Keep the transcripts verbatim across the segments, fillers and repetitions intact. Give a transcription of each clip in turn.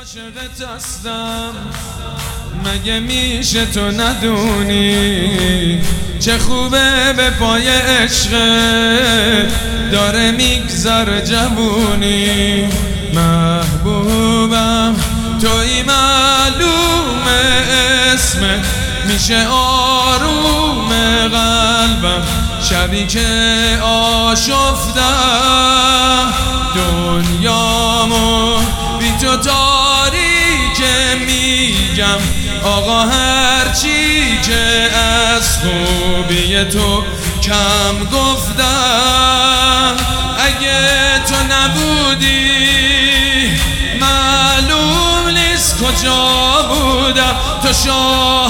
عاشقت هستم مگه میشه تو ندونی چه خوبه به پای عشق داره میگذر جوونی محبوبم توی معلوم اسمت میشه آروم قلبم شبی که آشفتم دنیامو بی تو تاریکه میگم آقا هرچی که از خوبی تو کم گفتم اگه تو نبودی معلوم نیست کجا بودم تو شاه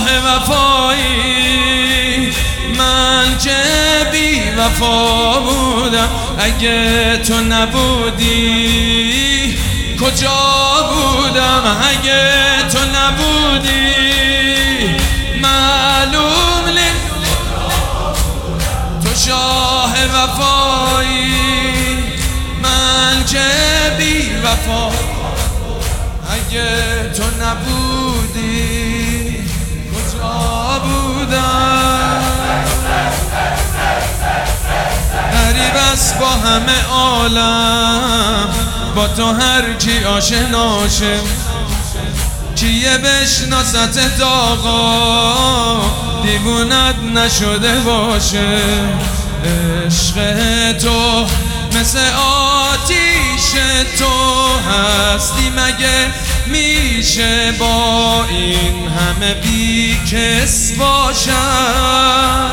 وفایی من که بی وفا بودم اگه تو نبودی کجا بودم اگه تو نبودی معلوم نیست تو شاه وفایی من که بی وفا اگه تو نبودی کجا بودم غریب است با همه عالم با تو هر کی آشناشه کیه بشناست آقا دیوونت نشده باشه عشق تو مثل آتیش تو هستی مگه میشه با این همه بی کس باشم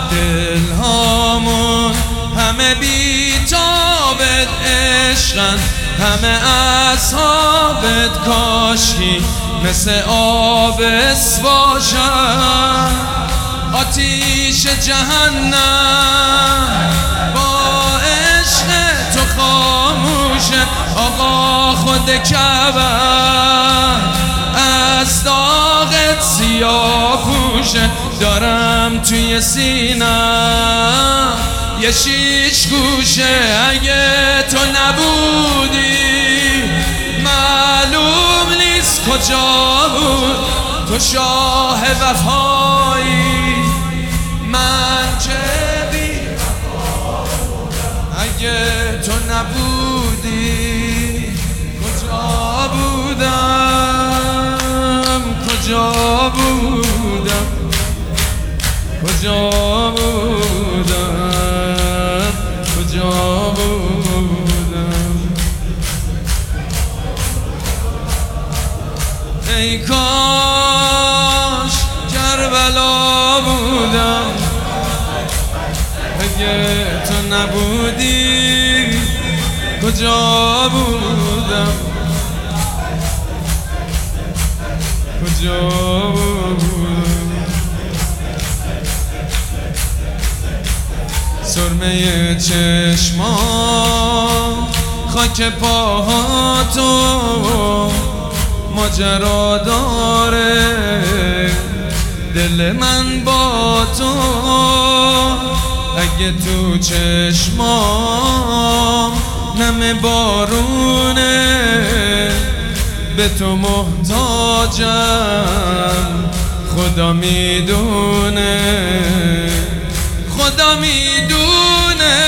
دلهامون همه بی تابت عشقن همه اصحابت کاشکی مثل آبس باشن آتیش جهنم با عشق تو خاموشه آقا خود کعبه از داغت سیاه پوشه دارم توی سینم یه شیش گوشه اگه تو نبودی معلوم نیست کجا بود تو شاه وفایی من که بی اگه تو نبودی کجا بودم کجا بودم کجا بودم کجا بودم ای کاش کربلا بودم اگه تو نبودی کجا بودم کجا بودم سرمه چشمان خاک پاهاتو ماجرا داره دل من با تو اگه تو چشمام نم بارونه به تو محتاجم خدا میدونه خدا میدونه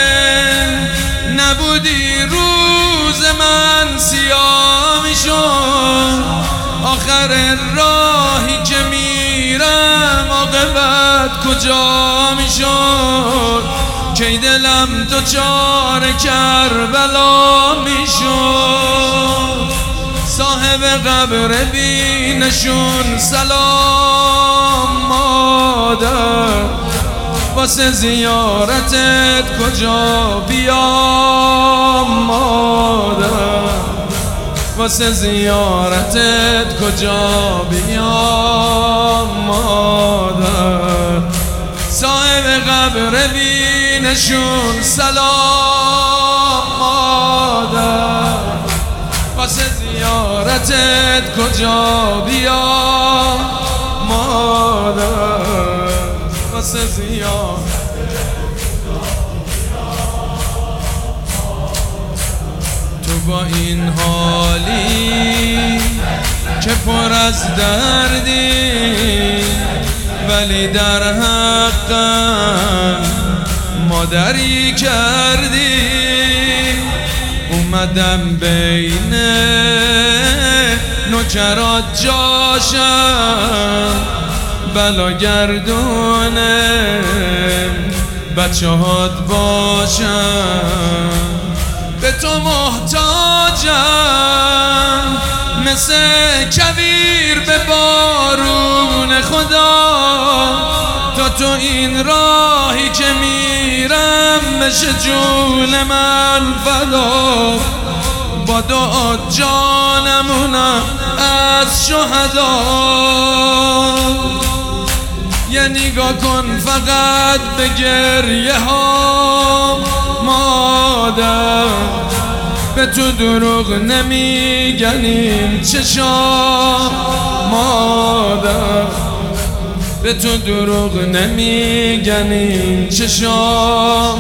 نبودی روز من سیاه میشد آخر راهی که میرم عاقبت کجا میشد کی دلم دوچار کربلا میشد صاحب قبر بینشون سلام مادر واسه زیارتت کجا بیام مادر واسه زیارتت کجا بیام مادر صاحب قبر بینشون سلام مادر واسه زیارتت کجا بیام مادر واسه زیارتت با این حالی که پر از دردی، ولی در حقم مادری کردی. اومدم بین نوکرات جاشم، بلا گردونه بچه هات باشم. به تو محتاجم مثل کویر به بارون خدا، تا تو این راهی که میرم بشه جون من فدا. با دعا جانمونم از شهدا. یه نگاه کن فقط به گریه ها مادر، به تو دروغ نمیگن این چشام مادر، به تو دروغ نمیگن این چشام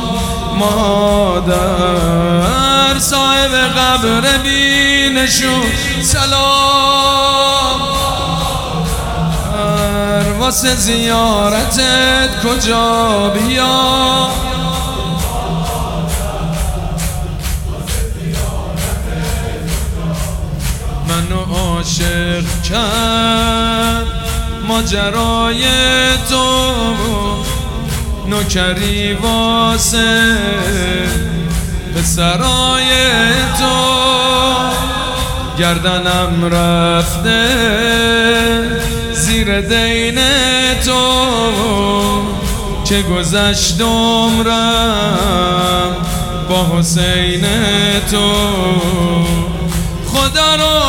مادر. صاحب قبر بینشون سلام، واسه زیارتت کجا بیا. منو عاشق کرد ماجرای تو، نوکری واسه پسرای تو. گردنم رفته زیر دین تو، که گذشت عمرم با حسین تو. خدا رو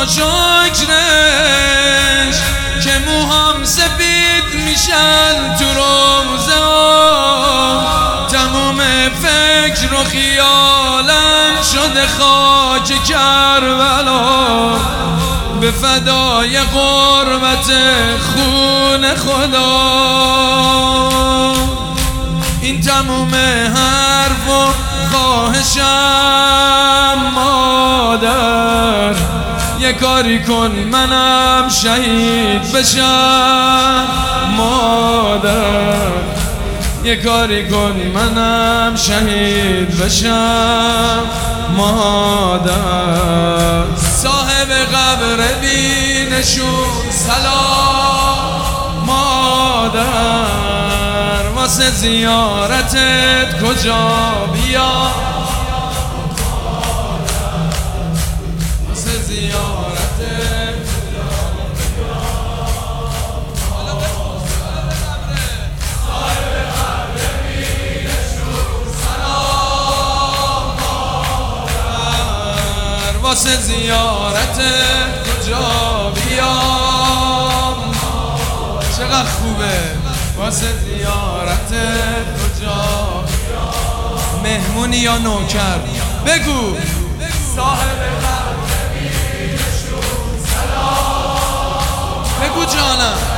شکرش که موهام سفید میشن تو روزه ها. تموم فکر و خیالم شده خاک کربلا، به فدای قربت خون خدا. این تموم حرف و خواهشم مادر، یه کاری کن منم شهید بشم مادر، یه کاری کن منم شهید بشم مادر. صاحب قبر بینشون سلام مادر، واسه زیارتت کجا بیا. واسه زیارتت صاحب قبر بینشون سلام مادر، واسه زیارتت کجا بیام. چقدر خوبه. واسه زیارتت کجا بیام. مهمونی یا نوکر؟ بگو. صاحب قبر بینشون سلام. بگو جانم.